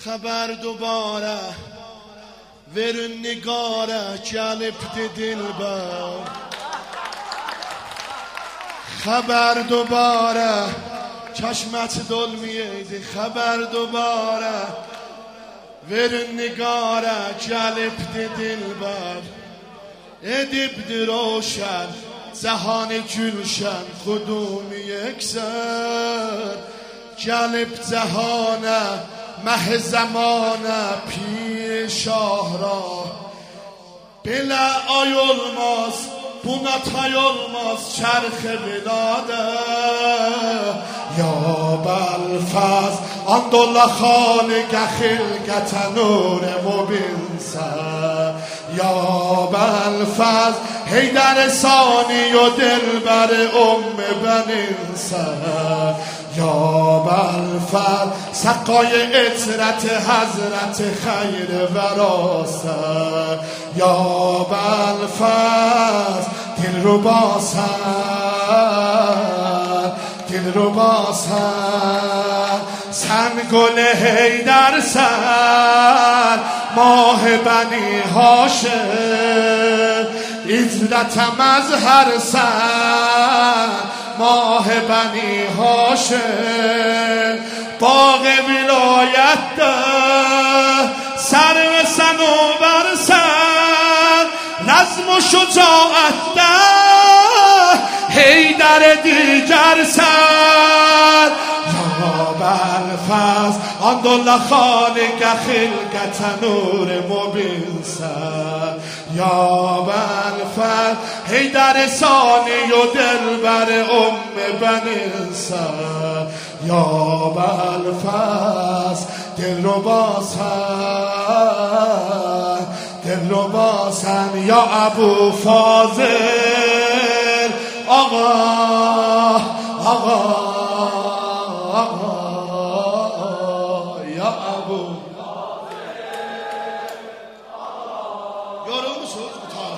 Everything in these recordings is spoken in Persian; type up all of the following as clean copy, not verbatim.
خبر دوباره ورن نگاره جلبت دلبر خبر دوباره چشمت دلمیده خبر دوباره ورن نگاره جلبت دلبر ادب روشن زهان جلشن خودم یکسر جلب زهانه مه زمانه پیر شاه را بله ayolmaz buna tay olmaz çarxı bilade ya belfaz andolla xalıqa xilqətə nur mubinsə ya belfaz heydər sani o dilbər beninsə ya belfaz سقای اطرت حضرت خیر وراسه یا بلفز دل رو باسن دل رو باسن سن گل حیدر سن ماه بنی هاشم عزتم از هر سن ماه بنی هاشم باغ ولایت ده سر و صنوبر سر نظم و شجاعت ده حیدر دیگر سر یا بلفز اندالله خالق خلقت نور مبین سر یا بلفز حیدر ثانی و دلبر بنین سر یا بلفز دل رو باسن دل رو باسن یا ابو فاضل آقا آقا آقا یا ابو یارو مسعود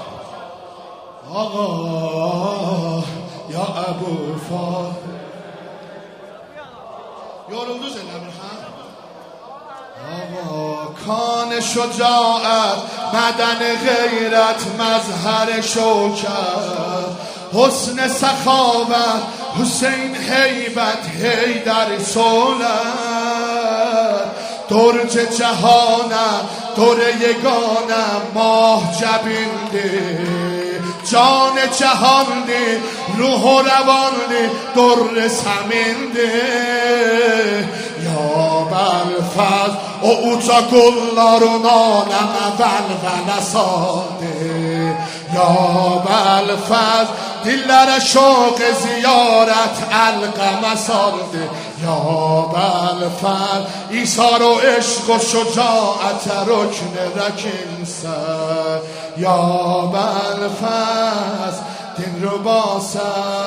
آقا یا ابو فاضل yoruldu Zeynep ha آقا کان شجاعت بدن غیرت مظهر شوکت حسن سخاوت حسین هیبت حیدر سولت درج جهانم در یگانم ماه جبینده جان جهاندی روح و رواندی در سمینده یا بلفز او اوچا گلارونانم ولول ساده یا بلفز دلر شوق زیارت القم سالده یا بلفز ایثار و عشق و شجاعت رکن رکن سر یا بلفز دل رو باسن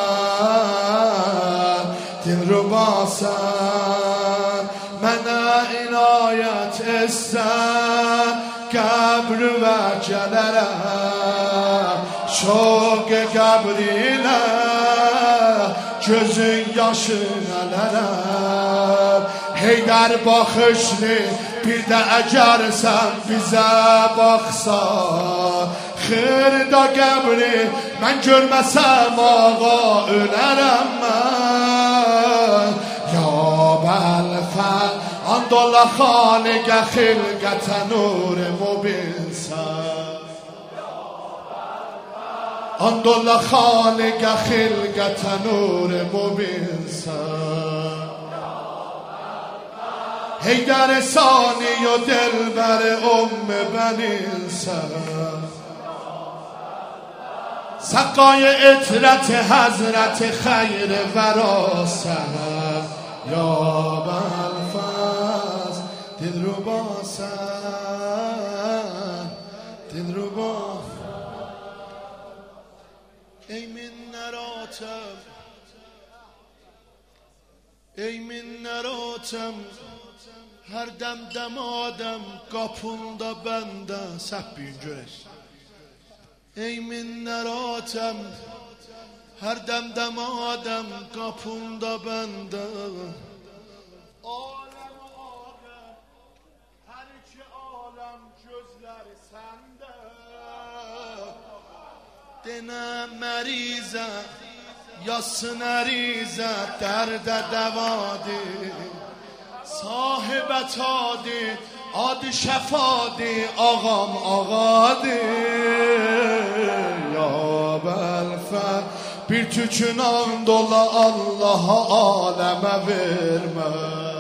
دل رو باسن من عنایت استن قبر و جلرم شوق قبریله gözün yaşınalarım Heydər baxışlı bir də əgərsən bizə baxsa Xırda qəbri mən görməsəm ağa ölərəm mən Ya bəlfəl andolla xaliqə xilqətə nur mubinsən اندالله خالق خلقت نور مبین سر حیدر ثانی و دلبر بنین سر سقای اطرت حضرت خیر وراسه یا بلفز دل رو باسن دل رو باسن ای minnərotəm hər dəm dəmadəm qapında bəndə səbbiyin görək ey minnərotəm hər dəm dəmadəm qapında bəndə دنم مریضه یاسن ریزه درد دوادی صاحبت آدی آدی شفادی آقام آقادی یا بلفر bir tükünan dola Allah'a aleme verme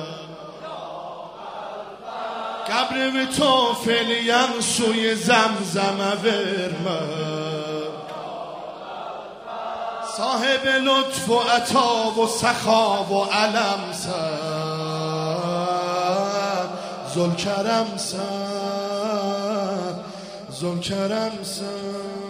Kabrimi tofeleyen suyu zemzeme verme Sahibi lütf و عطا و سخا و علم sen Zülkerem sen Zülkerem sen